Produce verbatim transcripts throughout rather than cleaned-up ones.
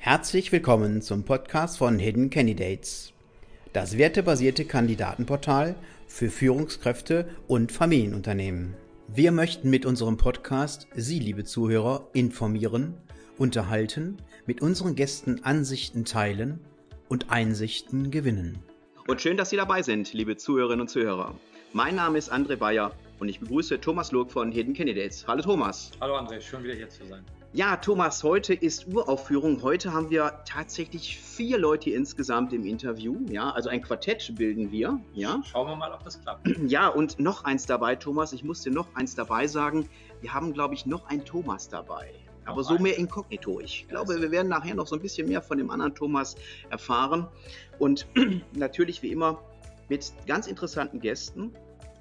Herzlich willkommen zum Podcast von Hidden Candidates, das wertebasierte Kandidatenportal für Führungskräfte und Familienunternehmen. Wir möchten mit unserem Podcast Sie, liebe Zuhörer, informieren, unterhalten, mit unseren Gästen Ansichten teilen und Einsichten gewinnen. Und schön, dass Sie dabei sind, liebe Zuhörerinnen und Zuhörer. Mein Name ist André Bayer und ich begrüße Thomas Log von Hidden Candidates. Hallo Thomas. Hallo André, schön wieder hier zu sein. Ja, Thomas, heute ist Uraufführung. Heute haben wir tatsächlich vier Leute insgesamt im Interview. Ja, also ein Quartett bilden wir. Ja. Schauen wir mal, ob das klappt. Ja, und noch eins dabei, Thomas. Ich muss dir noch eins dabei sagen. Wir haben, glaube ich, noch einen Thomas dabei. Aber noch so ein. Mehr inkognito. Ich glaube, ja, wir werden nachher noch so ein bisschen mehr von dem anderen Thomas erfahren. Und natürlich wie immer mit ganz interessanten Gästen.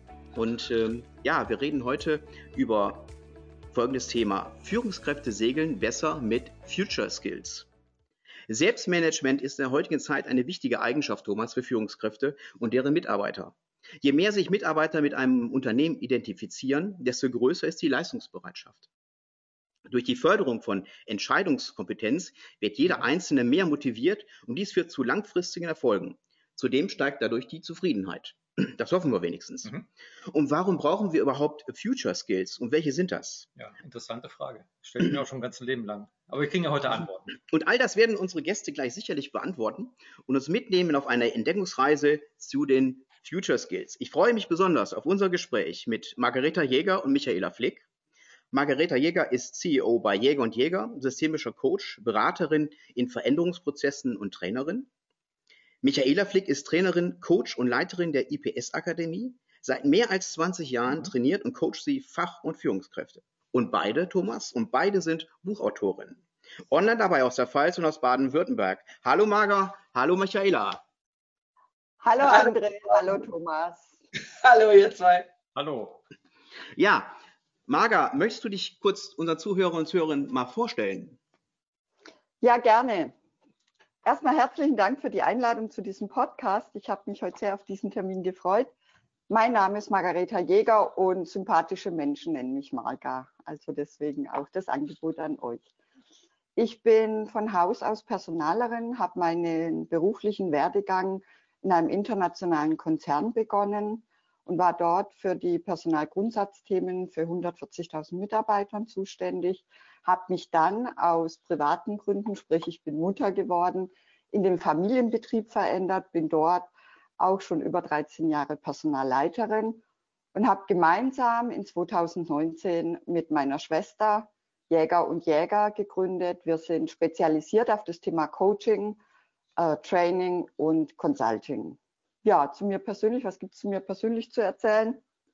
Und ähm, ja, wir reden heute über folgendes Thema: Führungskräfte segeln besser mit Future Skills. Selbstmanagement ist in der heutigen Zeit eine wichtige Eigenschaft, Thomas, für Führungskräfte und deren Mitarbeiter. Je mehr sich Mitarbeiter mit einem Unternehmen identifizieren, desto größer ist die Leistungsbereitschaft. Durch die Förderung von Entscheidungskompetenz wird jeder Einzelne mehr motiviert und dies führt zu langfristigen Erfolgen. Zudem steigt dadurch die Zufriedenheit. Das hoffen wir wenigstens. Mhm. Und warum brauchen wir überhaupt Future Skills und welche sind das? Ja, interessante Frage. Stelle ich mir auch schon ein ganzes Leben lang. Aber wir kriegen ja heute Antworten. Und all das werden unsere Gäste gleich sicherlich beantworten und uns mitnehmen auf eine Entdeckungsreise zu den Future Skills. Ich freue mich besonders auf unser Gespräch mit Margareta Jäger und Michaela Flick. Margareta Jäger ist C E O bei Jäger und Jäger, systemischer Coach, Beraterin in Veränderungsprozessen und Trainerin. Michaela Flick ist Trainerin, Coach und Leiterin der I P S-Akademie. Seit mehr als zwanzig Jahren trainiert und coacht sie Fach- und Führungskräfte. Und beide, Thomas, und beide sind Buchautorinnen. Online dabei aus der Pfalz und aus Baden-Württemberg. Hallo Marga, hallo Michaela. Hallo André, hallo Thomas. Hallo ihr zwei. Hallo. Ja, Marga, möchtest du dich kurz unseren Zuhörern und Zuhörerinnen mal vorstellen? Ja, gerne. Erstmal herzlichen Dank für die Einladung zu diesem Podcast. Ich habe mich heute sehr auf diesen Termin gefreut. Mein Name ist Margareta Jäger und sympathische Menschen nennen mich Marga. Also deswegen auch das Angebot an euch. Ich bin von Haus aus Personalerin, habe meinen beruflichen Werdegang in einem internationalen Konzern begonnen und war dort für die Personalgrundsatzthemen für hundertvierzigtausend Mitarbeitern zuständig. Habe mich dann aus privaten Gründen, sprich ich bin Mutter geworden, in den Familienbetrieb verändert, bin dort auch schon über dreizehn Jahre Personalleiterin und habe gemeinsam in zweitausendneunzehn mit meiner Schwester Jäger und Jäger gegründet. Wir sind spezialisiert auf das Thema Coaching, äh, Training und Consulting. Ja, zu mir persönlich, was gibt es zu mir persönlich zu erzählen?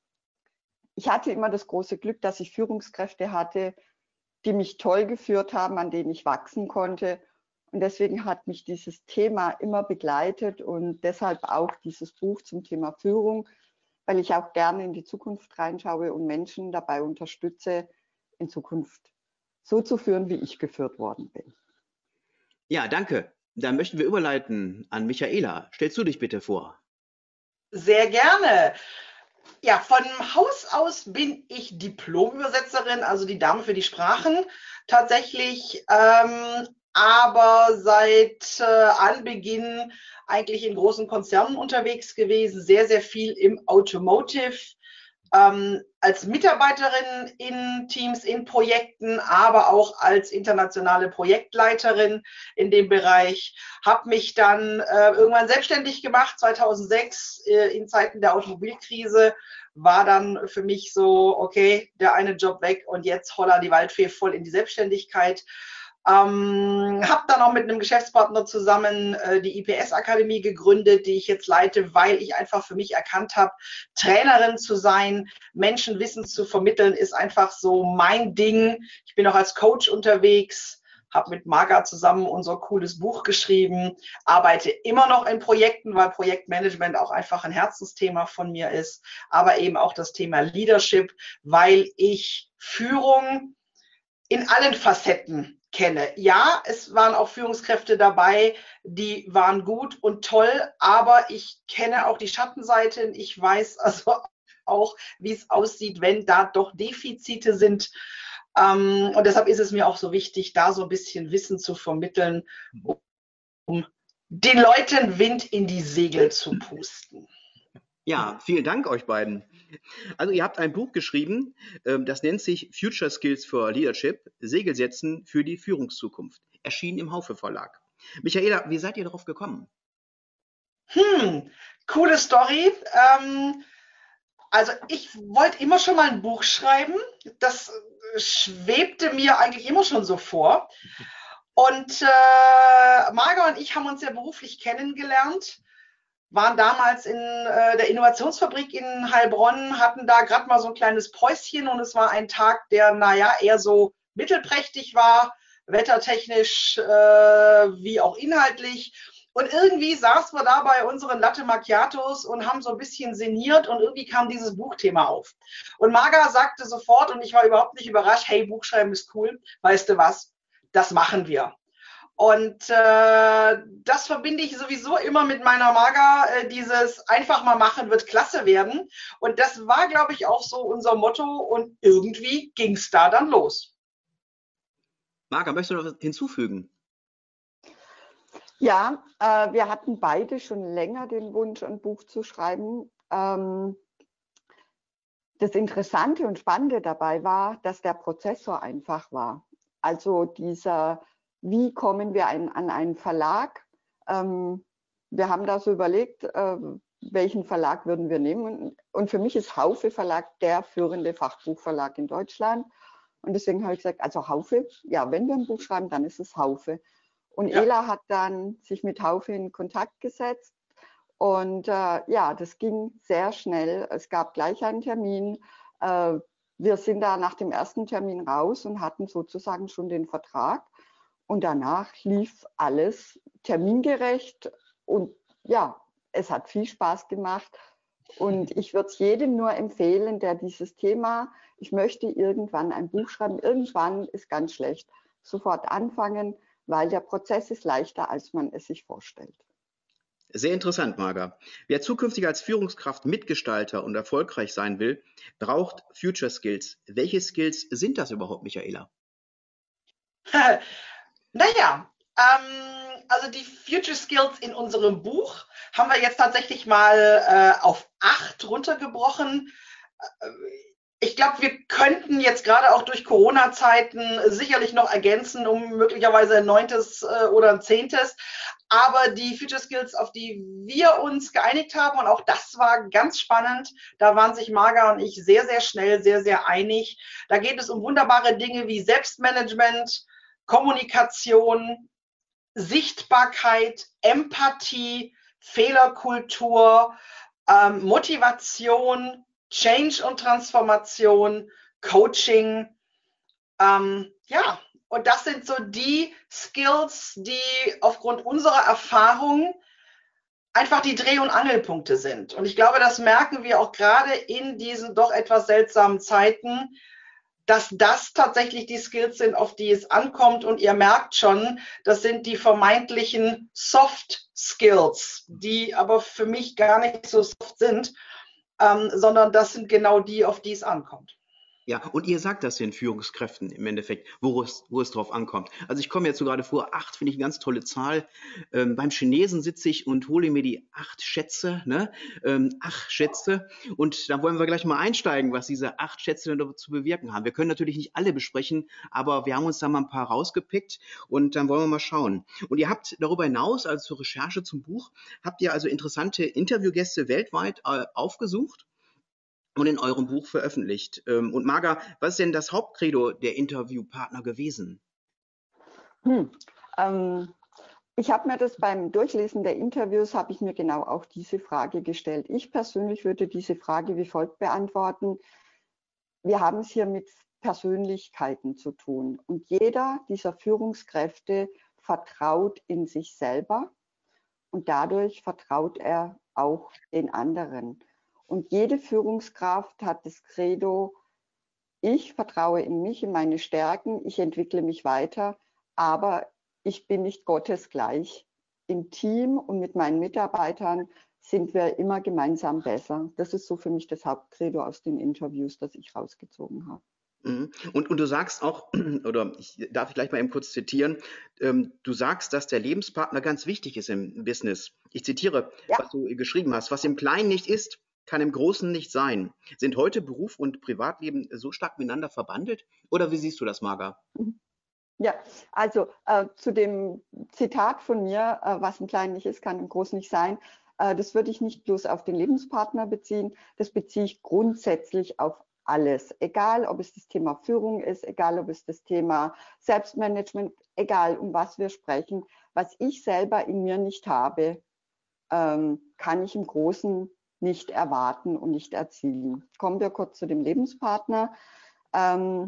Ich hatte immer das große Glück, dass ich Führungskräfte hatte, die mich toll geführt haben, an denen ich wachsen konnte. Und deswegen hat mich dieses Thema immer begleitet und deshalb auch dieses Buch zum Thema Führung, weil ich auch gerne in die Zukunft reinschaue und Menschen dabei unterstütze, in Zukunft so zu führen, wie ich geführt worden bin. Ja, danke. Dann möchten wir überleiten an Michaela. Stellst du dich bitte vor? Sehr gerne. Ja, von Haus aus bin ich Diplom-Übersetzerin, also die Dame für die Sprachen tatsächlich, ähm, aber seit äh, Anbeginn eigentlich in großen Konzernen unterwegs gewesen, sehr, sehr viel im Automotive, ähm, als Mitarbeiterin in Teams, in Projekten, aber auch als internationale Projektleiterin in dem Bereich. Habe mich dann äh, irgendwann selbstständig gemacht, zweitausendsechs, äh, in Zeiten der Automobilkrise. War dann für mich so, okay, der eine Job weg und jetzt holla die Waldfee voll in die Selbstständigkeit. Ähm, habe dann auch mit einem Geschäftspartner zusammen äh, die I P S-Akademie gegründet, die ich jetzt leite, weil ich einfach für mich erkannt habe, Trainerin zu sein, Menschen Wissen zu vermitteln, ist einfach so mein Ding. Ich bin auch als Coach unterwegs, habe mit Marga zusammen unser cooles Buch geschrieben, arbeite immer noch in Projekten, weil Projektmanagement auch einfach ein Herzensthema von mir ist, aber eben auch das Thema Leadership, weil ich Führung in allen Facetten kenne. Ja, es waren auch Führungskräfte dabei, die waren gut und toll, aber ich kenne auch die Schattenseiten. Ich weiß also auch, wie es aussieht, wenn da doch Defizite sind. Ähm, und deshalb ist es mir auch so wichtig, da so ein bisschen Wissen zu vermitteln, um den Leuten Wind in die Segel zu pusten. Ja, vielen Dank euch beiden. Also ihr habt ein Buch geschrieben, ähm, das nennt sich Future Skills for Leadership, Segel setzen für die Führungszukunft. Erschienen im Haufe Verlag. Michaela, wie seid ihr darauf gekommen? Hm, coole Story. Ähm, also ich wollte immer schon mal ein Buch schreiben. Das schwebte mir eigentlich immer schon so vor. Und äh, Marga und ich haben uns ja beruflich kennengelernt, waren damals in äh, der Innovationsfabrik in Heilbronn, hatten da gerade mal so ein kleines Päuschen und es war ein Tag, der, naja, eher so mittelprächtig war, wettertechnisch äh, wie auch inhaltlich. Und irgendwie saßen wir da bei unseren Latte Macchiatos und haben so ein bisschen sinniert und irgendwie kam dieses Buchthema auf. Und Marga sagte sofort, und ich war überhaupt nicht überrascht, hey, Buchschreiben ist cool, weißt du was, das machen wir. Und äh, das verbinde ich sowieso immer mit meiner Marga, äh, dieses einfach mal machen wird klasse werden. Und das war, glaube ich, auch so unser Motto und irgendwie ging es da dann los. Marga, möchtest du noch was hinzufügen? Ja, äh, wir hatten beide schon länger den Wunsch, ein Buch zu schreiben. Ähm, das Interessante und Spannende dabei war, dass der Prozess so einfach war. Also dieser, wie kommen wir ein, an einen Verlag? Ähm, wir haben da so überlegt, äh, welchen Verlag würden wir nehmen? Und für mich ist Haufe Verlag der führende Fachbuchverlag in Deutschland. Und deswegen habe ich gesagt, also Haufe, ja, wenn wir ein Buch schreiben, dann ist es Haufe. Und Ja. Ela hat dann sich mit Haufe in Kontakt gesetzt. Und äh, ja, das ging sehr schnell. Es gab gleich einen Termin. Äh, wir sind da nach dem ersten Termin raus und hatten sozusagen schon den Vertrag. Und danach lief alles termingerecht. Und ja, es hat viel Spaß gemacht. Und ich würde es jedem nur empfehlen, der dieses Thema, ich möchte irgendwann ein Buch schreiben, irgendwann ist ganz schlecht, sofort anfangen, weil der Prozess ist leichter, als man es sich vorstellt. Sehr interessant, Marga. Wer zukünftig als Führungskraft Mitgestalter und erfolgreich sein will, braucht Future Skills. Welche Skills sind das überhaupt, Michaela? Naja, ähm, also die Future Skills in unserem Buch haben wir jetzt tatsächlich mal äh, auf acht runtergebrochen. Ich glaube, wir könnten jetzt gerade auch durch Corona-Zeiten sicherlich noch ergänzen, um möglicherweise ein neuntes äh, oder ein zehntes. Aber die Future Skills, auf die wir uns geeinigt haben, und auch das war ganz spannend, da waren sich Marga und ich sehr, sehr schnell, sehr, sehr einig. Da geht es um wunderbare Dinge wie Selbstmanagement, Kommunikation, Sichtbarkeit, Empathie, Fehlerkultur, ähm, Motivation, Change und Transformation, Coaching. Ähm, ja, und das sind so die Skills, die aufgrund unserer Erfahrung einfach die Dreh- und Angelpunkte sind. Und ich glaube, das merken wir auch gerade in diesen doch etwas seltsamen Zeiten, dass das tatsächlich die Skills sind, auf die es ankommt. Und ihr merkt schon, das sind die vermeintlichen Soft Skills, die aber für mich gar nicht so soft sind, ähm, sondern das sind genau die, auf die es ankommt. Ja, und ihr sagt das den Führungskräften im Endeffekt, wo es, wo es drauf ankommt. Also ich komme jetzt so gerade vor, acht finde ich eine ganz tolle Zahl. Ähm, beim Chinesen sitze ich und hole mir die acht Schätze, ne? Ähm, acht Schätze. Und da wollen wir gleich mal einsteigen, was diese acht Schätze denn zu bewirken haben. Wir können natürlich nicht alle besprechen, aber wir haben uns da mal ein paar rausgepickt und dann wollen wir mal schauen. Und ihr habt darüber hinaus, also zur Recherche zum Buch, habt ihr also interessante Interviewgäste weltweit äh, aufgesucht und in eurem Buch veröffentlicht. Und Marga, was ist denn das Hauptcredo der Interviewpartner gewesen? Hm. Ähm, ich habe mir das beim Durchlesen der Interviews, habe ich mir genau auch diese Frage gestellt. Ich persönlich würde diese Frage wie folgt beantworten. Wir haben es hier mit Persönlichkeiten zu tun und jeder dieser Führungskräfte vertraut in sich selber und dadurch vertraut er auch den anderen. Und jede Führungskraft hat das Credo, ich vertraue in mich, in meine Stärken, ich entwickle mich weiter, aber ich bin nicht gottesgleich. Im Team und mit meinen Mitarbeitern sind wir immer gemeinsam besser. Das ist so für mich das Hauptcredo aus den Interviews, das ich rausgezogen habe. Mhm. Und, und du sagst auch, oder ich darf ich gleich mal eben kurz zitieren, ähm, du sagst, dass der Lebenspartner ganz wichtig ist im Business. Ich zitiere, Ja. was du geschrieben hast. Was im Kleinen nicht ist, kann im Großen nicht sein. Sind heute Beruf und Privatleben so stark miteinander verbandelt? Oder wie siehst du das, Marga? Ja, also äh, zu dem Zitat von mir, äh, was im Kleinen nicht ist, kann im Großen nicht sein, äh, das würde ich nicht bloß auf den Lebenspartner beziehen, das beziehe ich grundsätzlich auf alles. Egal, ob es das Thema Führung ist, egal, ob es das Thema Selbstmanagement, egal, um was wir sprechen. Was ich selber in mir nicht habe, ähm, kann ich im Großen nicht erwarten und nicht erzielen. Kommen wir kurz zu dem Lebenspartner. Ähm,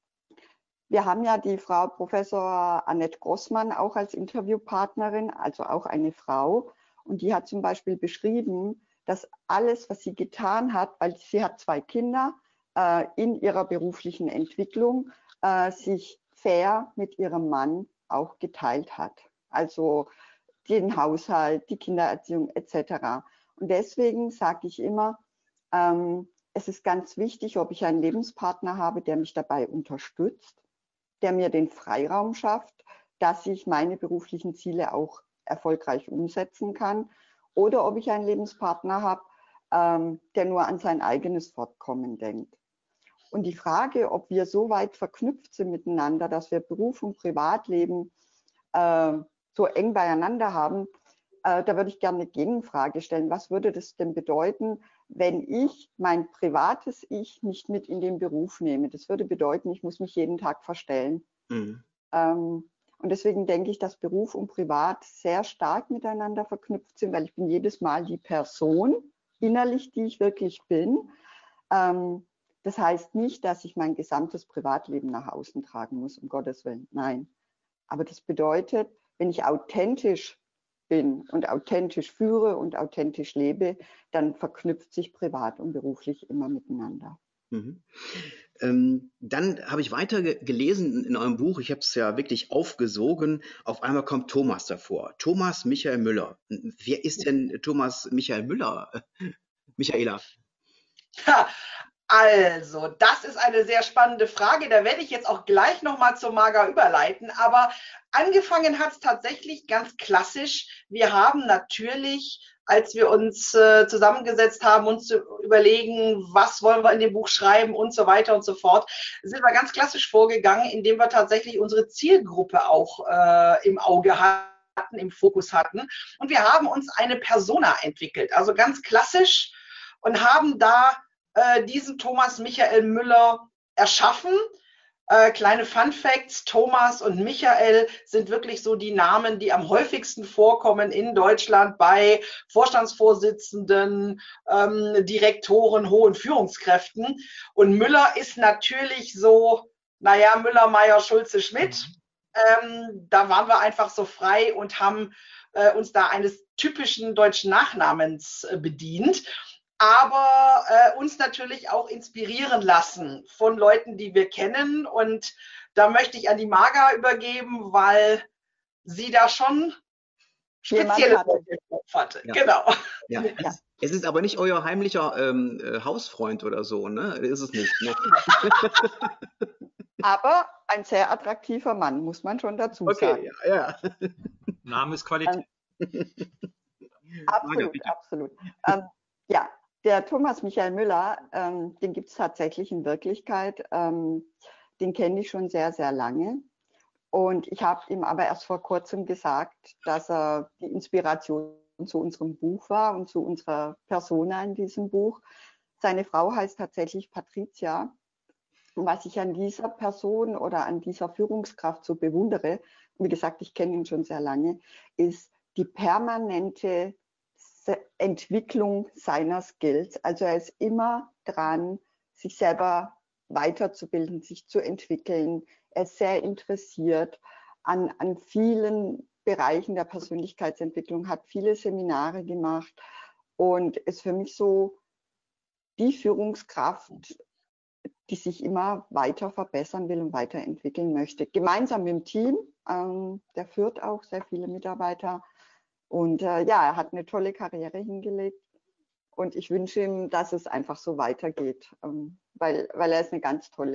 Wir haben ja die Frau Professor Annette Grossmann auch als Interviewpartnerin, also auch eine Frau. Und die hat zum Beispiel beschrieben, dass alles, was sie getan hat, weil sie hat zwei Kinder, äh, in ihrer beruflichen Entwicklung äh, sich fair mit ihrem Mann auch geteilt hat. Also den Haushalt, die Kindererziehung et cetera. Und deswegen sage ich immer, ähm, es ist ganz wichtig, ob ich einen Lebenspartner habe, der mich dabei unterstützt, der mir den Freiraum schafft, dass ich meine beruflichen Ziele auch erfolgreich umsetzen kann, oder ob ich einen Lebenspartner habe, ähm, der nur an sein eigenes Fortkommen denkt. Und die Frage, ob wir so weit verknüpft sind miteinander, dass wir Beruf und Privatleben äh, so eng beieinander haben, äh, da würde ich gerne eine Gegenfrage stellen. Was würde das denn bedeuten, wenn ich mein privates Ich nicht mit in den Beruf nehme? Das würde bedeuten, ich muss mich jeden Tag verstellen. Mhm. Ähm, und deswegen denke ich, dass Beruf und Privat sehr stark miteinander verknüpft sind, weil ich bin jedes Mal die Person innerlich, die ich wirklich bin. Ähm, das heißt nicht, dass ich mein gesamtes Privatleben nach außen tragen muss, um Gottes Willen. Nein. Aber das bedeutet, wenn ich authentisch bin und authentisch führe und authentisch lebe, dann verknüpft sich privat und beruflich immer miteinander. Mhm. Ähm, dann habe ich weiter ge gelesen in eurem Buch, ich habe es ja wirklich aufgesogen, auf einmal kommt Thomas davor. Thomas Michael Müller. Wer ist denn Thomas Michael Müller, Michaela? Ha, also, das ist eine sehr spannende Frage. Da werde ich jetzt auch gleich nochmal zur Marga überleiten. Aber angefangen hat es tatsächlich ganz klassisch. Wir haben natürlich, als wir uns äh, zusammengesetzt haben, uns zu überlegen, was wollen wir in dem Buch schreiben und so weiter und so fort, sind wir ganz klassisch vorgegangen, indem wir tatsächlich unsere Zielgruppe auch äh, im Auge hatten, im Fokus hatten. Und wir haben uns eine Persona entwickelt. Also ganz klassisch, und haben da äh, diesen Thomas Michael Müller erschaffen. Äh, kleine Fun Facts, Thomas und Michael sind wirklich so die Namen, die am häufigsten vorkommen in Deutschland bei Vorstandsvorsitzenden, ähm, Direktoren, hohen Führungskräften. Und Müller ist natürlich so, naja, Müller, Meier, Schulze, Schmidt. Ähm, da waren wir einfach so frei und haben äh, uns da eines typischen deutschen Nachnamens äh, bedient, aber äh, uns natürlich auch inspirieren lassen von Leuten, die wir kennen. Und da möchte ich an die Marga übergeben, weil sie da schon spezielle hatte. hatte. Ja. Genau. Ja. Ja. Es ist aber nicht euer heimlicher ähm, äh, Hausfreund oder so, ne? Ist es nicht. Ne? Aber ein sehr attraktiver Mann, muss man schon dazu Okay, sagen. ja, ja. Name ist Qualität. Absolut, bitte. absolut. Ähm, ja, der Thomas Michael Müller, ähm, den gibt es tatsächlich in Wirklichkeit. Ähm, den kenne ich schon sehr, sehr lange. Und ich habe ihm aber erst vor kurzem gesagt, dass er die Inspiration zu unserem Buch war und zu unserer Persona in diesem Buch. Seine Frau heißt tatsächlich Patricia. Und was ich an dieser Person oder an dieser Führungskraft so bewundere, wie gesagt, ich kenne ihn schon sehr lange, ist die permanente Entwicklung seiner Skills. Also er ist immer dran, sich selber weiterzubilden, sich zu entwickeln. Er ist sehr interessiert an, an vielen Bereichen der Persönlichkeitsentwicklung, hat viele Seminare gemacht und ist für mich so die Führungskraft, die sich immer weiter verbessern will und weiterentwickeln möchte. Gemeinsam mit dem Team, ähm, der führt auch sehr viele Mitarbeiter. Und äh, ja, er hat eine tolle Karriere hingelegt. Und ich wünsche ihm, dass es einfach so weitergeht, ähm, weil, weil er ist eine ganz tolle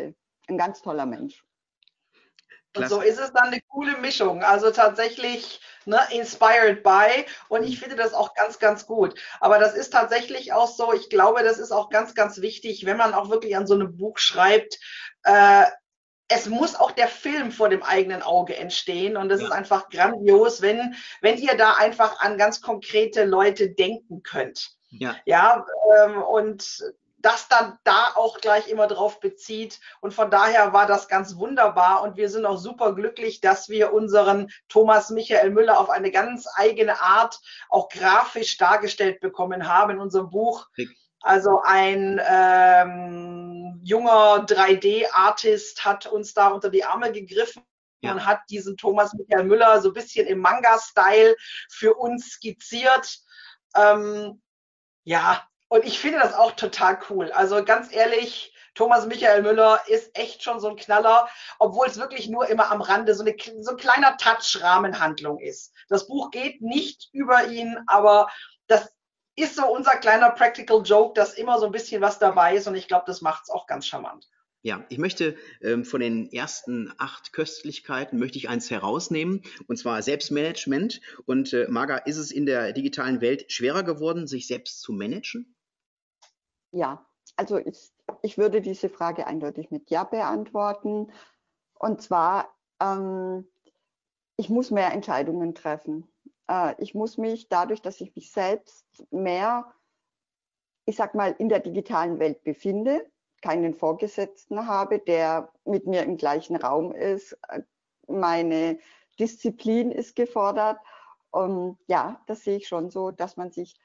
ein ganz toller Mensch. Und so ist es dann eine coole Mischung. Also tatsächlich ne, inspired by. Und ich finde das auch ganz, ganz gut. Aber das ist tatsächlich auch so, ich glaube, das ist auch ganz, ganz wichtig, wenn man auch wirklich an so einem Buch schreibt. Äh, es muss auch der Film vor dem eigenen Auge entstehen. Und das Ja. ist einfach grandios, wenn, wenn ihr da einfach an ganz konkrete Leute denken könnt. Ja. Ja, ähm, und das dann da auch gleich immer drauf bezieht. Und von daher war das ganz wunderbar. Und wir sind auch super glücklich, dass wir unseren Thomas Michael Müller auf eine ganz eigene Art auch grafisch dargestellt bekommen haben in unserem Buch. Also ein ähm, junger drei D-Artist hat uns da unter die Arme gegriffen ja. und hat diesen Thomas Michael Müller so ein bisschen im Manga-Style für uns skizziert. Ähm, ja, und ich finde das auch total cool. Also ganz ehrlich, Thomas Michael Müller ist echt schon so ein Knaller, obwohl es wirklich nur immer am Rande so, eine, so ein kleiner Touch-Rahmenhandlung ist. Das Buch geht nicht über ihn, aber das ist so unser kleiner Practical Joke, dass immer so ein bisschen was dabei ist und ich glaube, das macht es auch ganz charmant. Ja, ich möchte ähm, von den ersten acht Köstlichkeiten möchte ich eins herausnehmen, und zwar Selbstmanagement. Und äh, Marga, ist es in der digitalen Welt schwerer geworden, sich selbst zu managen? Ja, also ich, ich würde diese Frage eindeutig mit Ja beantworten. Und zwar, ähm, ich muss mehr Entscheidungen treffen. Äh, ich muss mich dadurch, dass ich mich selbst mehr, ich sag mal, in der digitalen Welt befinde, keinen Vorgesetzten habe, der mit mir im gleichen Raum ist. Meine Disziplin ist gefordert. Und ja, das sehe ich schon so, dass man sich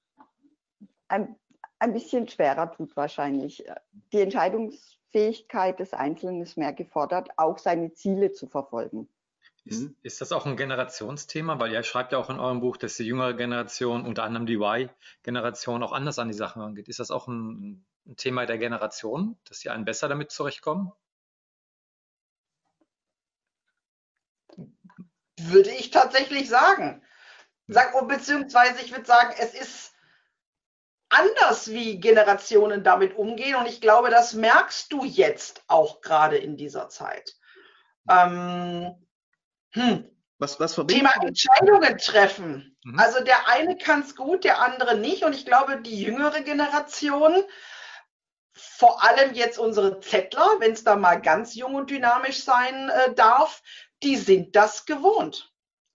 ein, ein bisschen schwerer tut wahrscheinlich. Die Entscheidungsfähigkeit des Einzelnen ist mehr gefordert, auch seine Ziele zu verfolgen. Ist, ist das auch ein Generationsthema? Weil ihr schreibt ja auch in eurem Buch, dass die jüngere Generation, unter anderem die Y-Generation, auch anders an die Sachen angeht. Ist das auch ein, ein Thema der Generation, dass die einen besser damit zurechtkommen? Würde ich tatsächlich sagen. Sag, beziehungsweise ich würde sagen, es ist anders, wie Generationen damit umgehen. Und ich glaube, das merkst du jetzt auch gerade in dieser Zeit. Ähm, hm. Was, was Thema Entscheidungen treffen. Mhm. Also der eine kann es gut, der andere nicht. Und ich glaube, die jüngere Generation, vor allem jetzt unsere Zettler, wenn es da mal ganz jung und dynamisch sein äh, darf, die sind das gewohnt.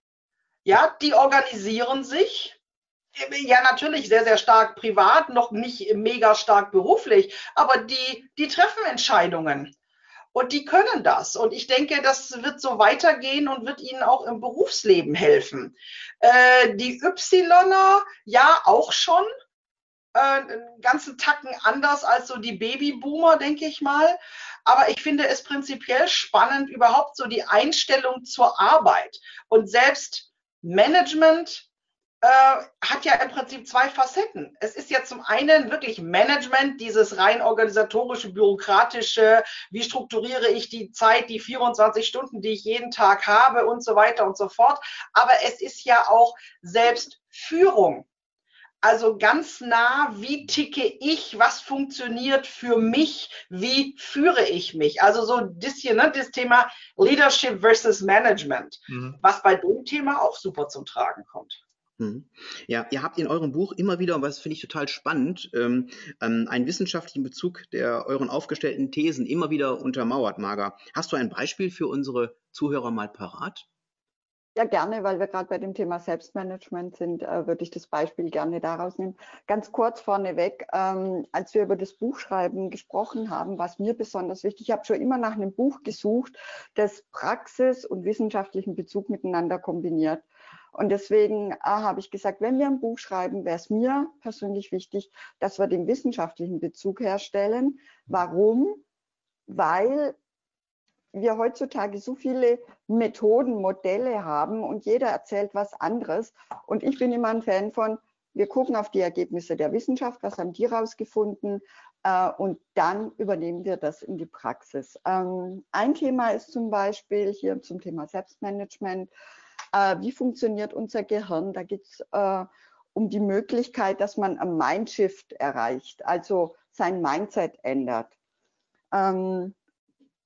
Ja, die organisieren sich. Ja, natürlich sehr, sehr stark privat, noch nicht mega stark beruflich, aber die, die treffen Entscheidungen. Und die können das. Und ich denke, das wird so weitergehen und wird ihnen auch im Berufsleben helfen. Äh, die Ypsiloner, ja, auch schon. Äh, einen ganzen Tacken anders als so die Babyboomer, denke ich mal. Aber ich finde es prinzipiell spannend, überhaupt so die Einstellung zur Arbeit. Und selbst Management äh, hat ja im Prinzip zwei Facetten. Es ist ja zum einen wirklich Management, dieses rein organisatorische, bürokratische, wie strukturiere ich die Zeit, die vierundzwanzig Stunden, die ich jeden Tag habe und so weiter und so fort. Aber es ist ja auch Selbstführung. Also ganz nah, wie ticke ich, was funktioniert für mich, wie führe ich mich? Also so das hier, ne, das Thema Leadership versus Management, mhm. was bei dem Thema auch super zum Tragen kommt. Ja, ihr habt in eurem Buch immer wieder, und das finde ich total spannend, ähm, einen wissenschaftlichen Bezug der euren aufgestellten Thesen immer wieder untermauert, Marga. Hast du ein Beispiel für unsere Zuhörer mal parat? Ja, gerne, weil wir gerade bei dem Thema Selbstmanagement sind, äh, würde ich das Beispiel gerne daraus nehmen. Ganz kurz vorneweg, ähm, als wir über das Buchschreiben gesprochen haben, war es mir besonders wichtig. Ich habe schon immer nach einem Buch gesucht, das Praxis und wissenschaftlichen Bezug miteinander kombiniert. Und deswegen äh, habe ich gesagt, wenn wir ein Buch schreiben, wäre es mir persönlich wichtig, dass wir den wissenschaftlichen Bezug herstellen. Warum? Weil wir heutzutage so viele Methoden, Modelle haben und jeder erzählt was anderes. Und ich bin immer ein Fan von, wir gucken auf die Ergebnisse der Wissenschaft, was haben die rausgefunden, äh, und dann übernehmen wir das in die Praxis. Ähm, ein Thema ist zum Beispiel hier zum Thema Selbstmanagement. Äh, wie funktioniert unser Gehirn? Da geht es äh, um die Möglichkeit, dass man ein Mindshift erreicht, also sein Mindset ändert. Ähm,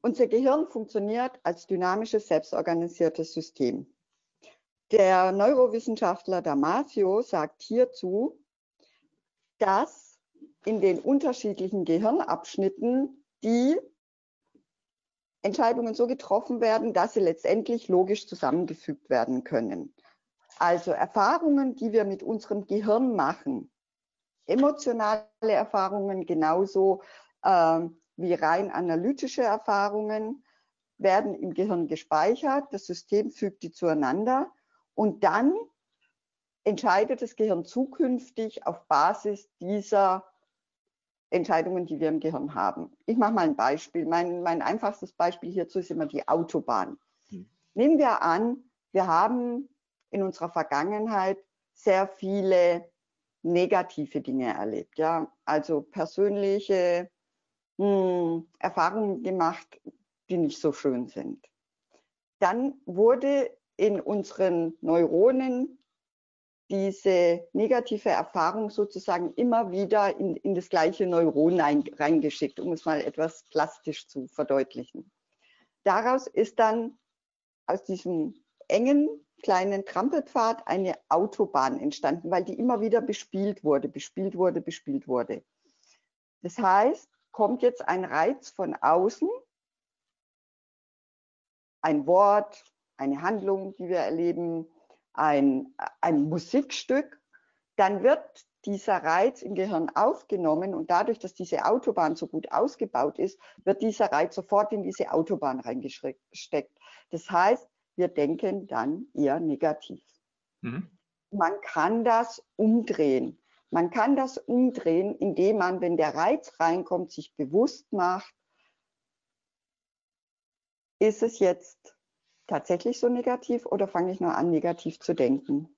Unser Gehirn funktioniert als dynamisches, selbstorganisiertes System. Der Neurowissenschaftler Damasio sagt hierzu, dass in den unterschiedlichen Gehirnabschnitten die Entscheidungen so getroffen werden, dass sie letztendlich logisch zusammengefügt werden können. Also Erfahrungen, die wir mit unserem Gehirn machen, emotionale Erfahrungen genauso äh, wie rein analytische Erfahrungen, werden im Gehirn gespeichert, das System fügt die zueinander und dann entscheidet das Gehirn zukünftig auf Basis dieser Entscheidungen, die wir im Gehirn haben. Ich mache mal ein Beispiel. Mein, mein einfachstes Beispiel hierzu ist immer die Autobahn. Hm. Nehmen wir an, wir haben in unserer Vergangenheit sehr viele negative Dinge erlebt. Ja? Also persönliche hm, Erfahrungen gemacht, die nicht so schön sind. Dann wurde in unseren Neuronen diese negative Erfahrung sozusagen immer wieder in, in das gleiche Neuron ein, reingeschickt, um es mal etwas plastisch zu verdeutlichen. Daraus ist dann aus diesem engen kleinen Trampelpfad eine Autobahn entstanden, weil die immer wieder bespielt wurde, bespielt wurde, bespielt wurde. Das heißt, kommt jetzt ein Reiz von außen, ein Wort, eine Handlung, die wir erleben, ein, ein Musikstück, dann wird dieser Reiz im Gehirn aufgenommen und dadurch, dass diese Autobahn so gut ausgebaut ist, wird dieser Reiz sofort in diese Autobahn reingesteckt. Das heißt, wir denken dann eher negativ. Mhm. Man kann das umdrehen. Man kann das umdrehen, indem man, wenn der Reiz reinkommt, sich bewusst macht, ist es jetzt tatsächlich so negativ oder fange ich nur an, negativ zu denken?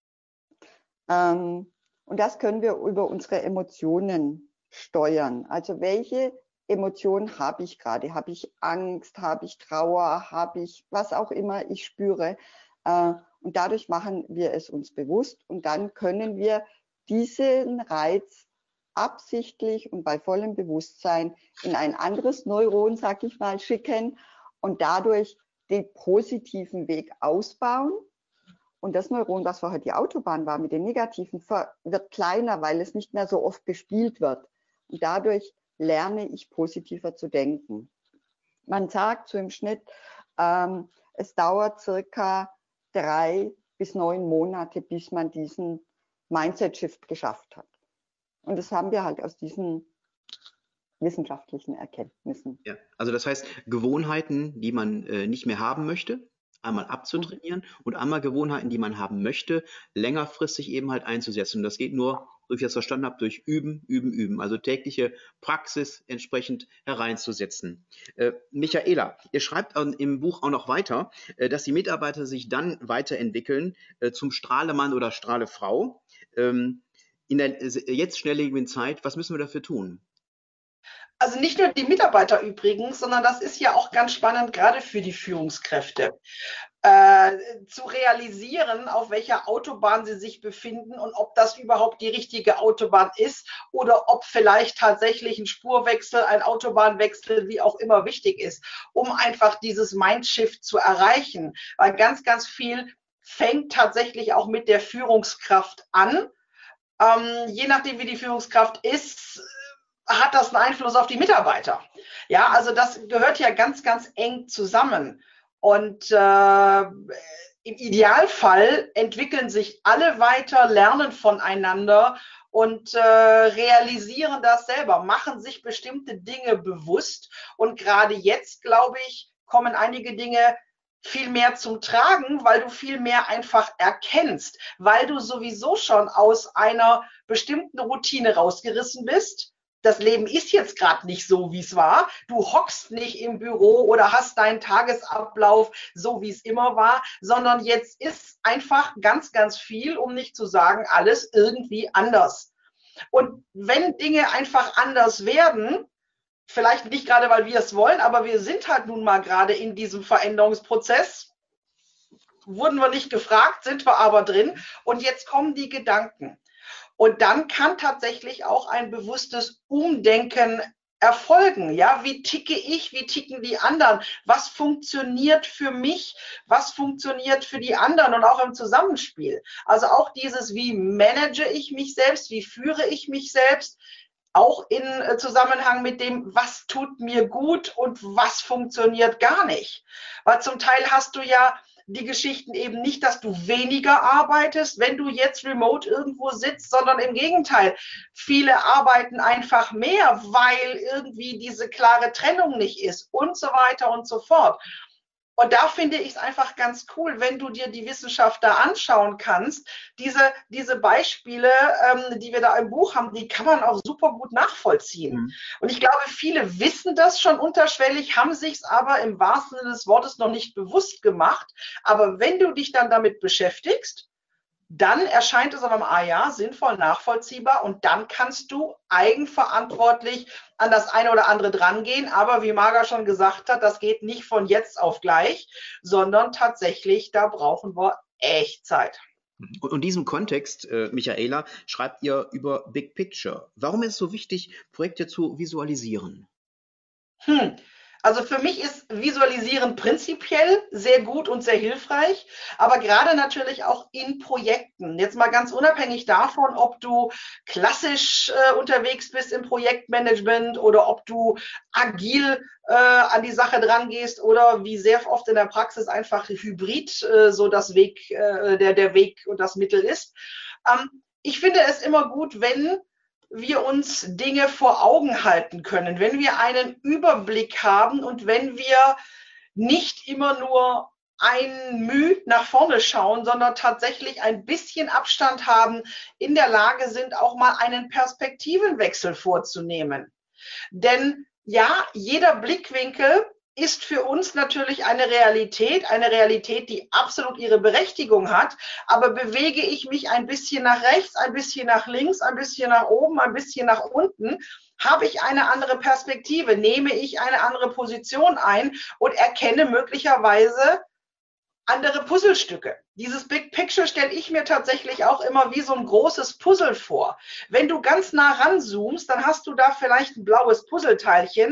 Ähm, und das können wir über unsere Emotionen steuern. Also welche Emotionen habe ich gerade? Habe ich Angst? Habe ich Trauer? Habe ich was auch immer ich spüre? Äh, und dadurch machen wir es uns bewusst und dann können wir diesen Reiz absichtlich und bei vollem Bewusstsein in ein anderes Neuron, sag ich mal, schicken und dadurch den positiven Weg ausbauen. Und das Neuron, was vorher die Autobahn war, mit den negativen, wird kleiner, weil es nicht mehr so oft bespielt wird. Und dadurch lerne ich positiver zu denken. Man sagt so im Schnitt, ähm, es dauert circa drei bis neun Monate, bis man diesen Mindset-Shift geschafft hat. Und das haben wir halt aus diesen wissenschaftlichen Erkenntnissen. Ja, also das heißt, Gewohnheiten, die man äh, nicht mehr haben möchte, einmal abzutrainieren mhm. und einmal Gewohnheiten, die man haben möchte, längerfristig eben halt einzusetzen. Und das geht nur, so wie ich das verstanden habe, durch Üben, Üben, Üben. Also tägliche Praxis entsprechend hereinzusetzen. Äh, Michaela, ihr schreibt im Buch auch noch weiter, äh, dass die Mitarbeiter sich dann weiterentwickeln äh, zum Strahlemann oder Strahlefrau. Ähm, in der jetzt schnelllebigen Zeit, was müssen wir dafür tun? Also nicht nur die Mitarbeiter übrigens, sondern das ist ja auch ganz spannend, gerade für die Führungskräfte, äh, zu realisieren, auf welcher Autobahn sie sich befinden und ob das überhaupt die richtige Autobahn ist oder ob vielleicht tatsächlich ein Spurwechsel, ein Autobahnwechsel, wie auch immer wichtig ist, um einfach dieses Mindshift zu erreichen. Weil ganz, ganz viel fängt tatsächlich auch mit der Führungskraft an. Ähm, je nachdem, wie die Führungskraft ist, hat das einen Einfluss auf die Mitarbeiter. Ja, also das gehört ja ganz, ganz eng zusammen. Und äh, im Idealfall entwickeln sich alle weiter, lernen voneinander und äh, realisieren das selber, machen sich bestimmte Dinge bewusst. Und gerade jetzt, glaube ich, kommen einige Dinge viel mehr zum Tragen, weil du viel mehr einfach erkennst, weil du sowieso schon aus einer bestimmten Routine rausgerissen bist. Das Leben ist jetzt gerade nicht so, wie es war. Du hockst nicht im Büro oder hast deinen Tagesablauf so, wie es immer war, sondern jetzt ist einfach ganz, ganz viel, um nicht zu sagen, alles irgendwie anders. Und wenn Dinge einfach anders werden, vielleicht nicht gerade, weil wir es wollen, aber wir sind halt nun mal gerade in diesem Veränderungsprozess, wurden wir nicht gefragt, sind wir aber drin und jetzt kommen die Gedanken. Und dann kann tatsächlich auch ein bewusstes Umdenken erfolgen? Ja, wie ticke ich? Wie ticken die anderen? Was funktioniert für mich? Was funktioniert für die anderen und auch im Zusammenspiel? Also auch dieses, wie manage ich mich selbst? Wie führe ich mich selbst? Auch in Zusammenhang mit dem, was tut mir gut und was funktioniert gar nicht. Weil zum Teil hast du ja die Geschichten eben nicht, dass du weniger arbeitest, wenn du jetzt remote irgendwo sitzt, sondern im Gegenteil. Viele arbeiten einfach mehr, weil irgendwie diese klare Trennung nicht ist und so weiter und so fort. Und da finde ich es einfach ganz cool, wenn du dir die Wissenschaft da anschauen kannst. Diese, diese Beispiele, ähm, die wir da im Buch haben, die kann man auch super gut nachvollziehen. Mhm. Und ich glaube, viele wissen das schon unterschwellig, haben sich es aber im wahrsten Sinne des Wortes noch nicht bewusst gemacht. Aber wenn du dich dann damit beschäftigst, dann erscheint es aber, ah ja, sinnvoll, nachvollziehbar und dann kannst du eigenverantwortlich an das eine oder andere drangehen. Aber wie Marga schon gesagt hat, das geht nicht von jetzt auf gleich, sondern tatsächlich, da brauchen wir echt Zeit. Und in diesem Kontext, äh, Michaela, schreibt ihr über Big Picture. Warum ist es so wichtig, Projekte zu visualisieren? Hm. Also für mich ist Visualisieren prinzipiell sehr gut und sehr hilfreich, aber gerade natürlich auch in Projekten. Jetzt mal ganz unabhängig davon, ob du klassisch äh, unterwegs bist im Projektmanagement oder ob du agil äh, an die Sache dran gehst oder wie sehr oft in der Praxis einfach hybrid äh, so das Weg, äh, der, der Weg und das Mittel ist. Ähm, ich finde es immer gut, wenn wir uns Dinge vor Augen halten können, wenn wir einen Überblick haben und wenn wir nicht immer nur ein Müh nach vorne schauen, sondern tatsächlich ein bisschen Abstand haben, in der Lage sind, auch mal einen Perspektivenwechsel vorzunehmen. Denn ja, jeder Blickwinkel ist für uns natürlich eine Realität, eine Realität, die absolut ihre Berechtigung hat. Aber bewege ich mich ein bisschen nach rechts, ein bisschen nach links, ein bisschen nach oben, ein bisschen nach unten, habe ich eine andere Perspektive, nehme ich eine andere Position ein und erkenne möglicherweise andere Puzzlestücke. Dieses Big Picture stelle ich mir tatsächlich auch immer wie so ein großes Puzzle vor. Wenn du ganz nah ranzoomst, dann hast du da vielleicht ein blaues Puzzleteilchen.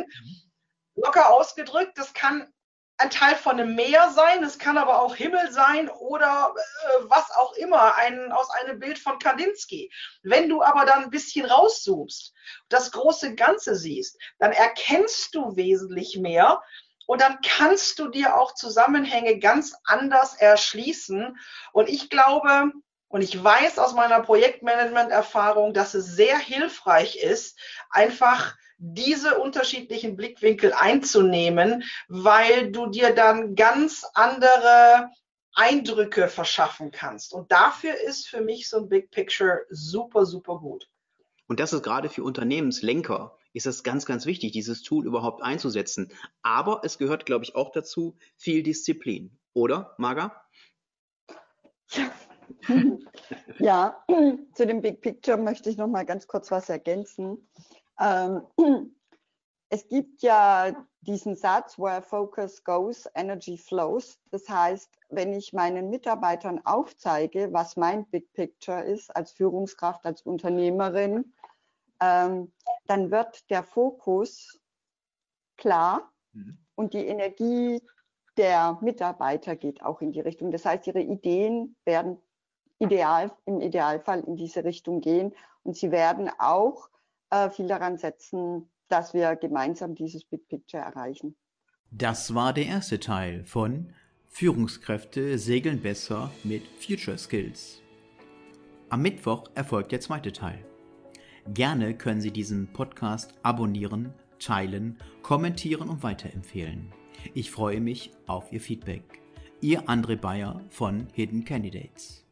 Locker ausgedrückt, das kann ein Teil von einem Meer sein, es kann aber auch Himmel sein oder äh, was auch immer, ein, aus einem Bild von Kandinsky. Wenn du aber dann ein bisschen rauszoomst, das große Ganze siehst, dann erkennst du wesentlich mehr und dann kannst du dir auch Zusammenhänge ganz anders erschließen. Und ich glaube, und ich weiß aus meiner Projektmanagement-Erfahrung, dass es sehr hilfreich ist, einfach diese unterschiedlichen Blickwinkel einzunehmen, weil du dir dann ganz andere Eindrücke verschaffen kannst. Und dafür ist für mich so ein Big Picture super, super gut. Und das ist gerade für Unternehmenslenker, ist es ganz, ganz wichtig, dieses Tool überhaupt einzusetzen. Aber es gehört, glaube ich, auch dazu viel Disziplin. Oder, Marga? Ja. Ja, zu dem Big Picture möchte ich noch mal ganz kurz was ergänzen. Ähm, es gibt ja diesen Satz, where focus goes, energy flows. Das heißt, wenn ich meinen Mitarbeitern aufzeige, was mein Big Picture ist, als Führungskraft, als Unternehmerin, ähm, dann wird der Fokus klar mhm. und die Energie der Mitarbeiter geht auch in die Richtung. Das heißt, ihre Ideen werden ideal, im Idealfall in diese Richtung gehen und sie werden auch äh, viel daran setzen, dass wir gemeinsam dieses Big Picture erreichen. Das war der erste Teil von Führungskräfte segeln besser mit Future Skills. Am Mittwoch erfolgt der zweite Teil. Gerne können Sie diesen Podcast abonnieren, teilen, kommentieren und weiterempfehlen. Ich freue mich auf Ihr Feedback. Ihr André Bayer von Hidden Candidates.